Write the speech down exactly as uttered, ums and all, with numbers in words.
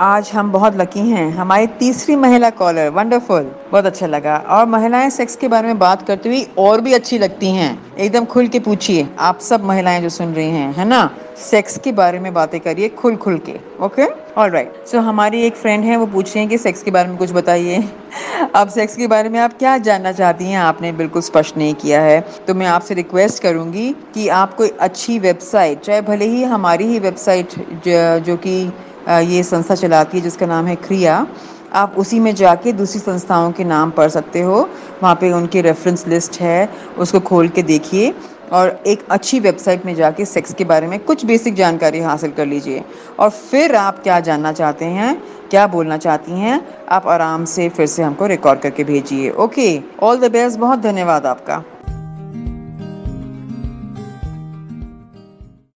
आज हम बहुत लकी हैं, हमारी तीसरी महिला कॉलर। वंडरफुल, बहुत अच्छा लगा। और महिलाएं सेक्स के बारे में बात करती हुई और भी अच्छी लगती हैं। एकदम खुल के पूछिए, आप सब महिलाएं जो सुन रही हैं, है ना, सेक्स के बारे में बातें करिए खुल खुल के। Okay, alright. सो हमारी एक फ्रेंड है, वो पूछ रही है कि सेक्स के बारे में कुछ बताइए। अब सेक्स के बारे में आप क्या जानना चाहती हैं, आपने बिल्कुल स्पष्ट नहीं किया है, तो मैं आपसे रिक्वेस्ट करूंगी कि आप कोई अच्छी वेबसाइट, चाहे भले ही हमारी ही वेबसाइट जो कि अ, ये संस्था चलाती है जिसका नाम है क्रिया, आप उसी में जाके दूसरी संस्थाओं के नाम पढ़ सकते हो। वहाँ पे उनकी रेफरेंस लिस्ट है, उसको खोल के देखिए और एक अच्छी वेबसाइट में जाके सेक्स के बारे में कुछ बेसिक जानकारी हासिल कर लीजिए। और फिर आप क्या जानना चाहते हैं, क्या बोलना चाहती हैं, आप आराम से फिर से हमको रिकॉर्ड करके भेजिए। ओके, ऑल द बेस्ट, बहुत धन्यवाद आपका।